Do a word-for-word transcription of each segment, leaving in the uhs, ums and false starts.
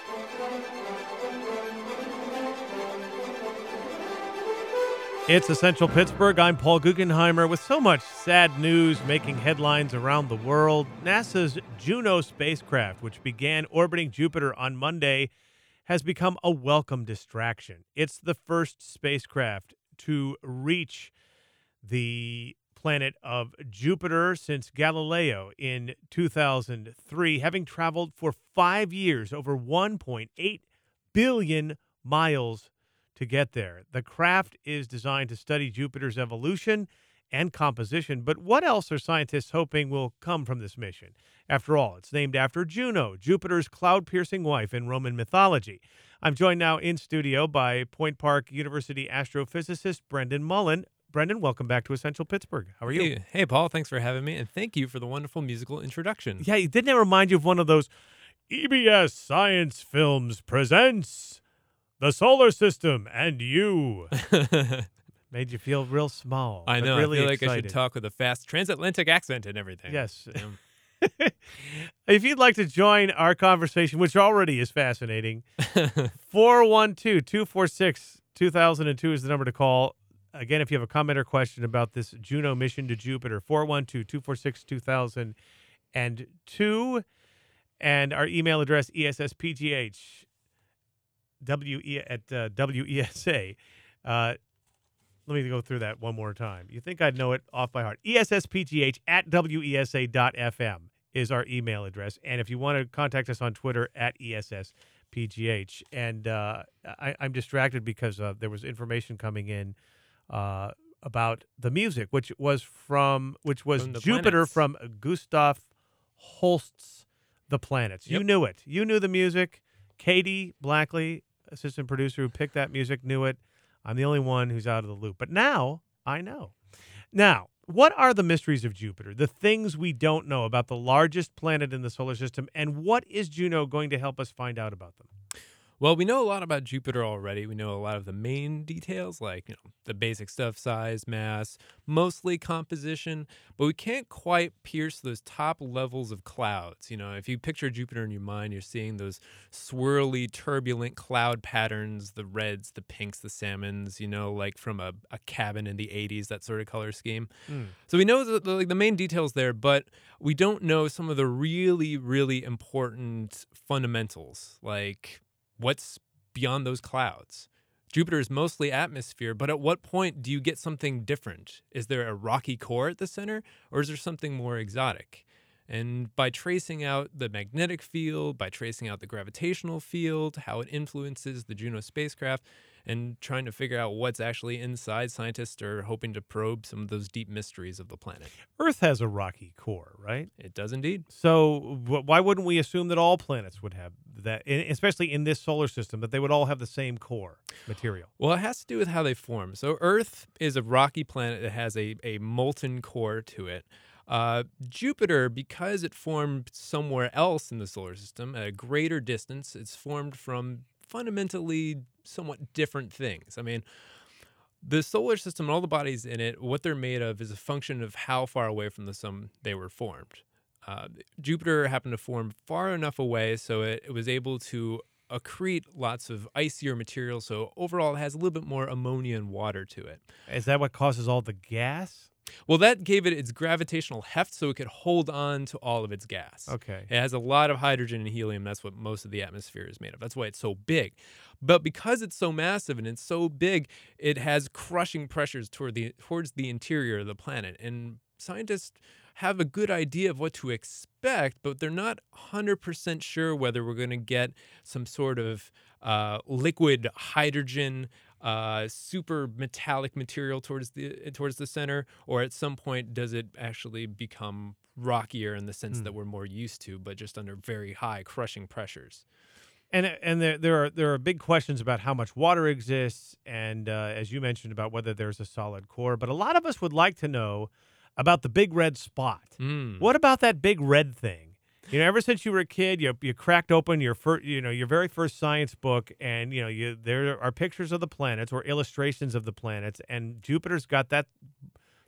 It's Essential Pittsburgh. I'm Paul Guggenheimer. With so much sad news making headlines around the world, NASA's Juno spacecraft, which began orbiting Jupiter on Monday, has become a welcome distraction. It's the first spacecraft to reach the planet of Jupiter since Galileo in two thousand three, having traveled for five years, over one point eight billion miles to get there. The craft is designed to study Jupiter's evolution and composition, but what else are scientists hoping will come from this mission? After all, it's named after Juno, Jupiter's cloud-piercing wife in Roman mythology. I'm joined now in studio by Point Park University astrophysicist Brendan Mullen. Brendan, welcome back to Essential Pittsburgh. How are you? Hey, hey, Paul. Thanks for having me, and thank you for the wonderful musical introduction. Yeah, didn't it remind you of one of those E B S Science Films presents The Solar System and You? Made you feel real small. I know. Really I feel like excited. I should talk with a fast transatlantic accent and everything. Yes. Um, If you'd like to join our conversation, which already is fascinating, four one two, two four six, two thousand two is the number to call. Again, if you have a comment or question about this Juno mission to Jupiter, four one two, two four six, two thousand two. And our email address, E S S P G H. W E at uh, W E S A. Uh, let me go through that one more time. You think I'd know it off by heart. E S S P G H at W E S A dot F M is our email address. And if you want to contact us on Twitter, at E S S P G H. And uh, I, I'm distracted because uh, there was information coming in uh, about the music, which was from which was From the Jupiter planets. from Gustav Holst's The Planets. You Yep. knew it. You knew the music. Katie Blackley, assistant producer who picked that music, knew it. I'm the only one who's out of the loop. But now I know. Now, what are the mysteries of Jupiter? The things we don't know about the largest planet in the solar system, and what is Juno going to help us find out about them? well, we know a lot about Jupiter already. We know a lot of the main details, like you know the basic stuff, size, mass, mostly composition, but we can't quite pierce those top levels of clouds. You know, if you picture Jupiter in your mind, you're seeing those swirly, turbulent cloud patterns, the reds, the pinks, the salmons, you know, like from a, a cabin in the eighties, that sort of color scheme. Mm. So we know the, the, like the main details there, but we don't know some of the really, really important fundamentals, like what's beyond those clouds. Jupiter is mostly atmosphere, but at what point do you get something different? Is there a rocky core at the center, or is there something more exotic? And by tracing out the magnetic field, by tracing out the gravitational field, how it influences the Juno spacecraft, and trying to figure out what's actually inside, scientists are hoping to probe some of those deep mysteries of the planet. Earth has a rocky core, right? It does indeed. So wh- why wouldn't we assume that all planets would have that, e- especially in this solar system, that they would all have the same core material? Well, it has to do with how they form. So Earth is a rocky planet that has a, a molten core to it. Uh, Jupiter, because it formed somewhere else in the solar system at a greater distance, it's formed from fundamentally somewhat different things. I mean, the solar system and all the bodies in it, what they're made of is a function of how far away from the sun they were formed. Uh, Jupiter happened to form far enough away so it, it was able to accrete lots of icier material, so overall it has a little bit more ammonia and water to it. Is that what causes all the gas? Well, that gave it its gravitational heft so it could hold on to all of its gas. Okay. It has a lot of hydrogen and helium. That's what most of the atmosphere is made of. That's why it's so big. But because it's so massive and it's so big, it has crushing pressures toward the towards the interior of the planet. And scientists have a good idea of what to expect, but they're not one hundred percent sure whether we're going to get some sort of uh, liquid hydrogen, uh, super metallic material towards the towards the center, or at some point does it actually become rockier in the sense Mm. that we're more used to, but just under very high crushing pressures. And and there there are there are big questions about how much water exists, and uh, as you mentioned about whether there's a solid core. But a lot of us would like to know about the big red spot. Mm. What about that big red thing? You know, ever since you were a kid, you you cracked open your first, you know, your very first science book, and you know, you there are pictures of the planets or illustrations of the planets, and Jupiter's got that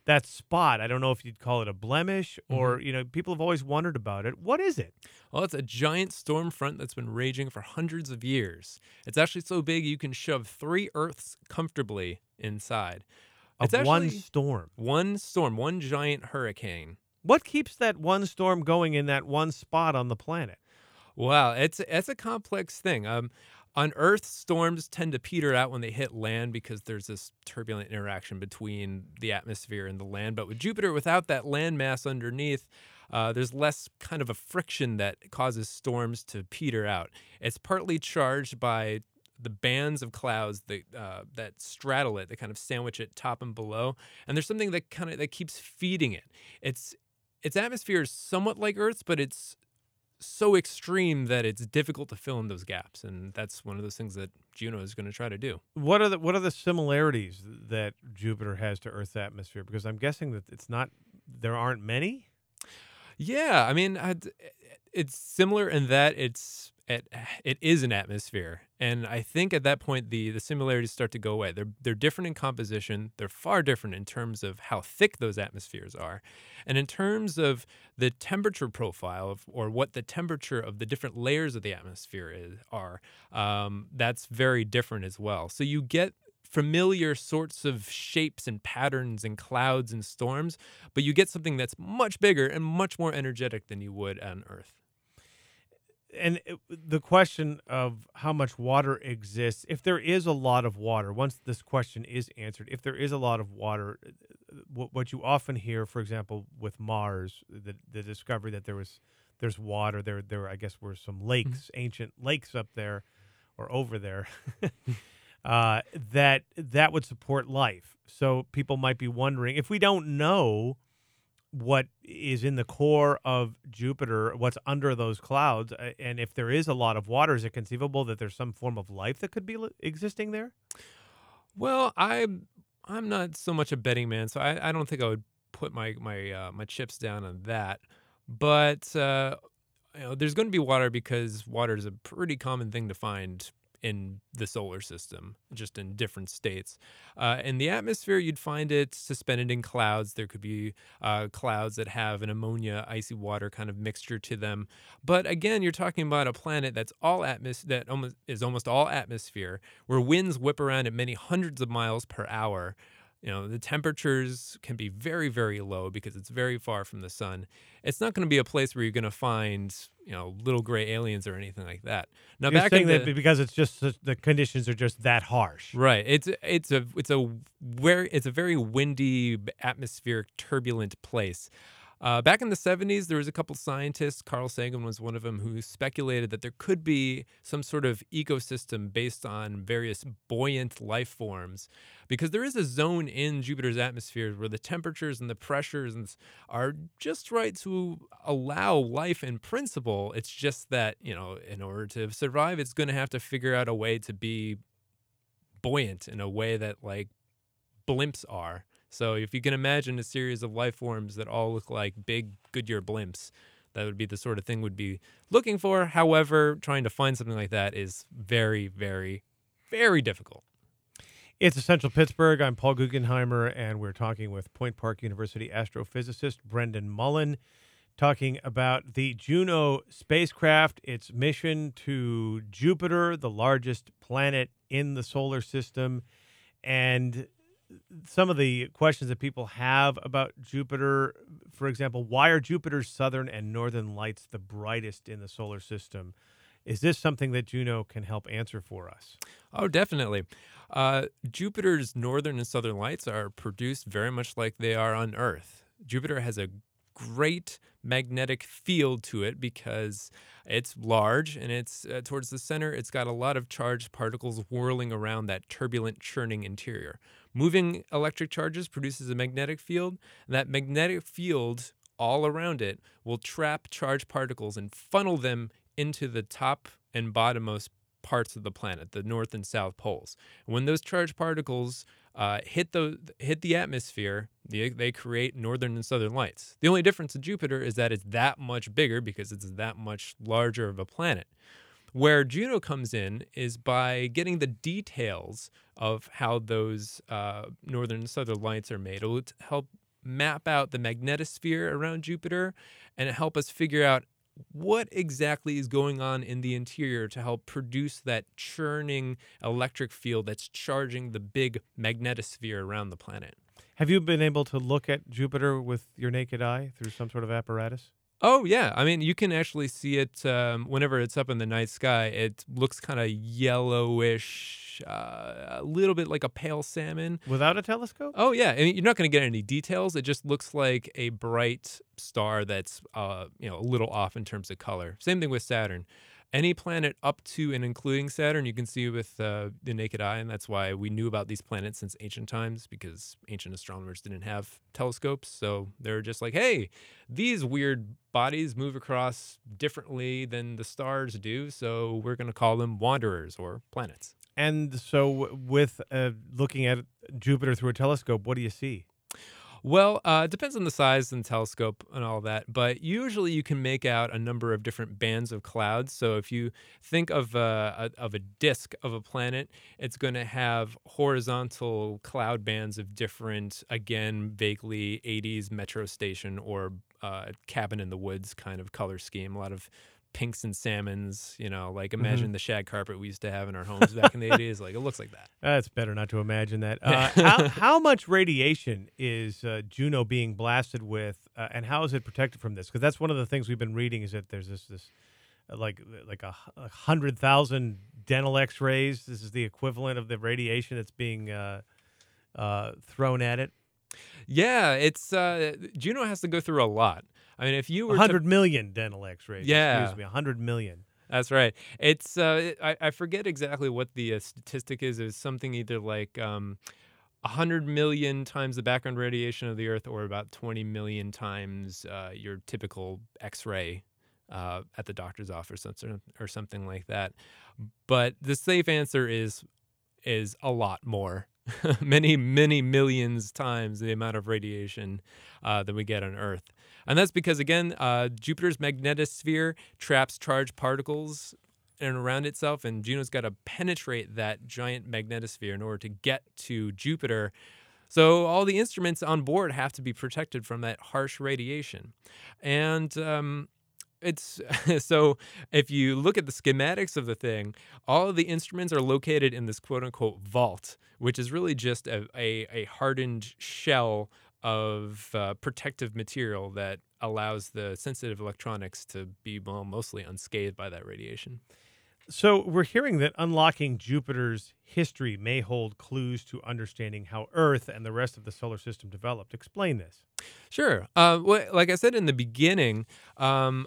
that spot. I don't know if you'd call it a blemish or, Mhm. you know, people have always wondered about it. What is it? Well, it's a giant storm front that's been raging for hundreds of years. It's actually so big you can shove three Earths comfortably inside. It's Of one actually storm. one storm, one giant hurricane. What keeps that one storm going in that one spot on the planet? Wow, it's it's a complex thing. Um, on Earth, storms tend to peter out when they hit land because there's this turbulent interaction between the atmosphere and the land. But with Jupiter, without that land mass underneath, uh, there's less kind of a friction that causes storms to peter out. It's partly charged by the bands of clouds that uh, that straddle it, that kind of sandwich it top and below. And there's something that kind of that keeps feeding it. It's its atmosphere is somewhat like Earth's, but it's so extreme that it's difficult to fill in those gaps, and that's one of those things that Juno is going to try to do. What are the what are the similarities that Jupiter has to Earth's atmosphere? Because I'm guessing that it's not there aren't many. Yeah, I mean, I'd, it's similar in that it's it, it is an atmosphere, and I think at that point the the similarities start to go away. They're they're different in composition. They're far different in terms of how thick those atmospheres are, and in terms of the temperature profile of, or what the temperature of the different layers of the atmosphere is are. Um, that's very different as well. So you get familiar sorts of shapes and patterns and clouds and storms, but you get something that's much bigger and much more energetic than you would on Earth. And it, the question of how much water exists, if there is a lot of water, once this question is answered, if there is a lot of water, what, what you often hear, for example, with Mars, the, the discovery that there was there's water there, there I guess were some lakes, Mm-hmm. ancient lakes up there or over there. uh, that that would support life. So people might be wondering if we don't know what is in the core of Jupiter, what's under those clouds, uh, and if there is a lot of water, is it conceivable that there's some form of life that could be li- existing there? Well, I'm I'm not so much a betting man, so I, I don't think I would put my my uh, my chips down on that. But uh, you know, there's going to be water because water is a pretty common thing to find in the solar system, just in different states. Uh, in the atmosphere, you'd find it suspended in clouds. There could be uh, clouds that have an ammonia, icy water kind of mixture to them. But again, you're talking about a planet that's all atmos- that almost is almost all atmosphere, where winds whip around at many hundreds of miles per hour. You know, the temperatures can be very, very low because it's very far from the sun. It's not going to be a place where you're going to find, you know, little gray aliens or anything like that. Now, You're back saying in that the, because it's just such- the conditions are just that harsh. right, it's it's a it's a very it's a very windy, atmospheric, turbulent place. Uh, back in the seventies, there was a couple scientists, Carl Sagan was one of them, who speculated that there could be some sort of ecosystem based on various buoyant life forms, because there is a zone in Jupiter's atmosphere where the temperatures and the pressures and s- are just right to allow life in principle. It's just that, you know, in order to survive, it's going to have to figure out a way to be buoyant in a way that like blimps are. So if you can imagine a series of life forms that all look like big Goodyear blimps, that would be the sort of thing we'd be looking for. However, trying to find something like that is very, very, very difficult. It's Essential Pittsburgh. I'm Paul Guggenheimer, and we're talking with Point Park University astrophysicist Brendan Mullen, talking about the Juno spacecraft, its mission to Jupiter, the largest planet in the solar system, and some of the questions that people have about Jupiter. For example, why are Jupiter's southern and northern lights the brightest in the solar system? Is this something that Juno can help answer for us? Oh, definitely. Uh, Jupiter's northern and southern lights are produced very much like they are on Earth. Jupiter has a great magnetic field to it because it's large and it's uh, towards the center. It's got a lot of charged particles whirling around that turbulent, churning interior. Moving electric charges produces a magnetic field, and that magnetic field all around it will trap charged particles and funnel them into the top and bottommost parts of the planet, the north and south poles. When those charged particles uh, hit the hit the atmosphere, they, they create northern and southern lights. The only difference in Jupiter is that it's that much bigger because it's that much larger of a planet. Where Juno comes in is by getting the details of how those uh, northern and southern lights are made. It will help map out the magnetosphere around Jupiter and help us figure out what exactly is going on in the interior to help produce that churning electric field that's charging the big magnetosphere around the planet. Have you been able to look at Jupiter with your naked eye through some sort of apparatus? Oh, yeah. I mean, you can actually see it um, whenever it's up in the night sky. It looks kind of yellowish, uh, a little bit like a pale salmon. Without a telescope? Oh, yeah. I mean, you're not going to get any details. It just looks like a bright star that's uh, you know, a little off in terms of color. Same thing with Saturn. Any planet up to and including Saturn, you can see with uh, the naked eye, and that's why we knew about these planets since ancient times, because ancient astronomers didn't have telescopes. So they're just like, hey, these weird bodies move across differently than the stars do, so we're going to call them wanderers or planets. And so with uh, looking at Jupiter through a telescope, what do you see? Well, uh, it depends on the size and telescope and all that, but usually you can make out a number of different bands of clouds. So if you think of a, a of a disk of a planet, it's going to have horizontal cloud bands of different, again, vaguely eighties metro station or uh, cabin in the woods kind of color scheme. A lot of pinks and salmons, you know, like imagine Mm-hmm. the shag carpet we used to have in our homes back in the eighties. Like, it looks like that. Uh, it's better not to imagine that. Uh, how, how much radiation is uh, Juno being blasted with, uh, and how is it protected from this? Because that's one of the things we've been reading is that there's this this uh, like like a, a hundred thousand dental X-rays. This is the equivalent of the radiation that's being uh, uh, thrown at it. Yeah, it's uh, Juno has to go through a lot. I mean, if you were A to hundred million dental X-rays. Yeah. Excuse me, a hundred million. That's right. It's uh, I, I forget exactly what the uh, statistic is. It's something either like um, one hundred million times the background radiation of the Earth, or about twenty million times uh, your typical X-ray uh, at the doctor's office, or something, or something like that. But the safe answer is is a lot more. many, many millions times the amount of radiation uh, that we get on Earth. And that's because, again, uh, Jupiter's magnetosphere traps charged particles in and around itself, and Juno's got to penetrate that giant magnetosphere in order to get to Jupiter. So all the instruments on board have to be protected from that harsh radiation. And um, it's so if you look at the schematics of the thing, all of the instruments are located in this quote-unquote vault, which is really just a, a, a hardened shell of uh, protective material that allows the sensitive electronics to be, well, mostly unscathed by that radiation. So we're hearing that unlocking Jupiter's history may hold clues to understanding how Earth and the rest of the solar system developed. Explain this. Sure. Uh, well, like I said in the beginning, um,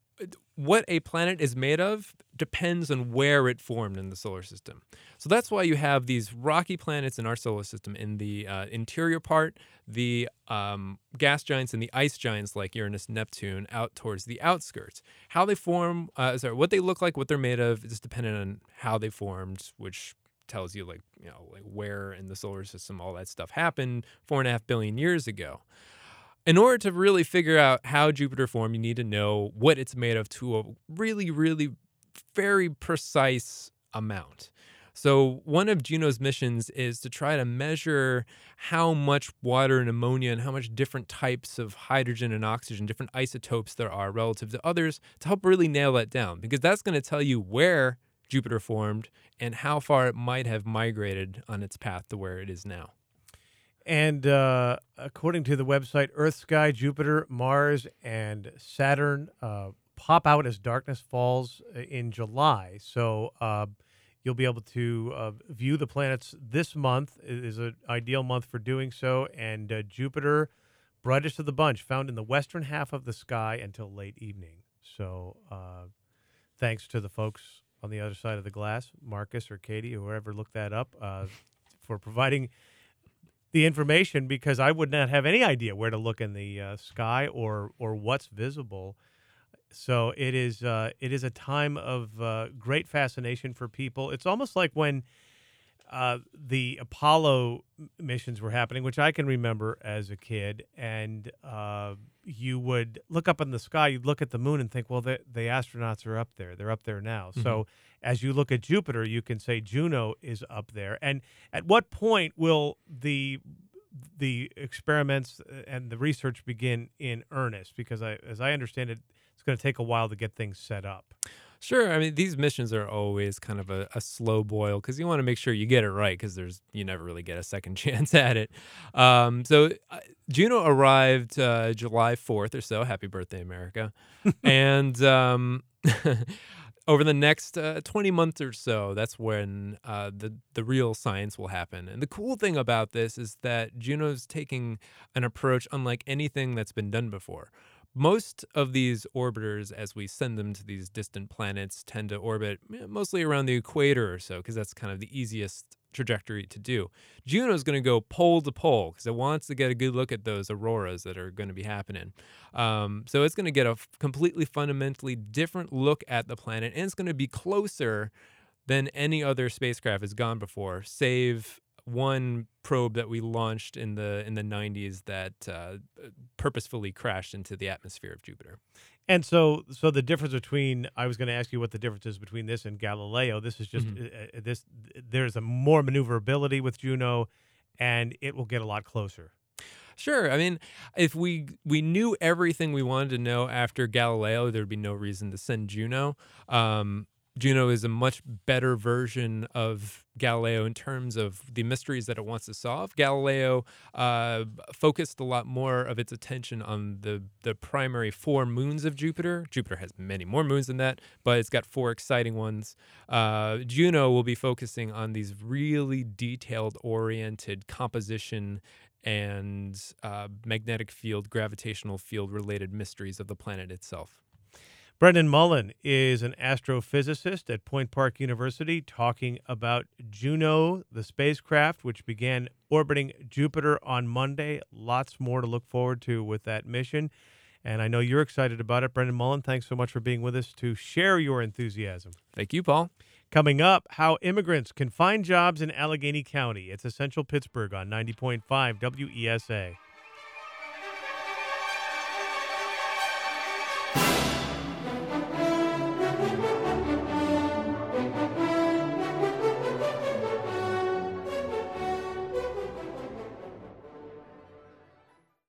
what a planet is made of depends on where it formed in the solar system. So that's why you have these rocky planets in our solar system. In the uh, interior part, the um, gas giants and the ice giants like Uranus and Neptune out towards the outskirts. How they form, uh, sorry, what they look like, what they're made of, is dependent on how they formed, which tells you, like, you know, like where in the solar system all that stuff happened four and a half billion years ago. In order to really figure out how Jupiter formed, you need to know what it's made of to a really, really very precise amount. So one of Juno's missions is to try to measure how much water and ammonia and how much different types of hydrogen and oxygen, different isotopes there are relative to others, to help really nail that down, because that's going to tell you where Jupiter formed and how far it might have migrated on its path to where it is now. And uh, according to the website, Earth, Sky, Jupiter, Mars, and Saturn uh, pop out as darkness falls in July. So uh, you'll be able to uh, view the planets this month. It is an ideal month for doing so. And uh, Jupiter, brightest of the bunch, found in the western half of the sky until late evening. So uh, thanks to the folks on the other side of the glass, Marcus or Katie, or whoever looked that up, uh, for providing the information, because I would not have any idea where to look in the uh, sky or or what's visible. So it is uh, it is a time of uh, great fascination for people. It's almost like when uh, the Apollo missions were happening, which I can remember as a kid, and uh, you would look up in the sky, you'd look at the moon and think, well, the, the astronauts are up there. They're up there now. Mm-hmm. So as you look at Jupiter, you can say Juno is up there. And at what point will the the experiments and the research begin in earnest? Because I, as I understand it, it's going to take a while to get things set up. Sure. I mean, these missions are always kind of a, a slow boil because you want to make sure you get it right because there's you never really get a second chance at it. Um, so uh, Juno arrived uh, July fourth or so. Happy birthday, America! and um, over the next uh, twenty months or so, that's when uh, the the real science will happen. And the cool thing about this is that Juno's taking an approach unlike anything that's been done before. Most of these orbiters, as we send them to these distant planets, tend to orbit mostly around the equator or so, because that's kind of the easiest trajectory to do. Juno's going to go pole to pole because it wants to get a good look at those auroras that are going to be happening. Um, so it's going to get a f- completely fundamentally different look at the planet, and it's going to be closer than any other spacecraft has gone before, save one probe that we launched in the in the nineties that uh, purposefully crashed into the atmosphere of Jupiter. And so, so the difference between I was going to ask you what the difference is between this and Galileo. This is just Mhm. uh, uh, this. There's a more maneuverability with Juno, and it will get a lot closer. Sure. I mean, if we we knew everything we wanted to know after Galileo, there'd be no reason to send Juno. Um, Juno is a much better version of Galileo in terms of the mysteries that it wants to solve. Galileo uh, focused a lot more of its attention on the, the primary four moons of Jupiter. Jupiter has many more moons than that, but it's got four exciting ones. Uh, Juno will be focusing on these really detailed-oriented composition and uh, magnetic field, gravitational field related mysteries of the planet itself. Brendan Mullen is an astrophysicist at Point Park University talking about Juno, the spacecraft, which began orbiting Jupiter on Monday. Lots more to look forward to with that mission. And I know you're excited about it. Brendan Mullen, thanks so much for being with us to share your enthusiasm. Thank you, Paul. Coming up, how immigrants can find jobs in Allegheny County. It's Essential Pittsburgh on ninety point five W E S A.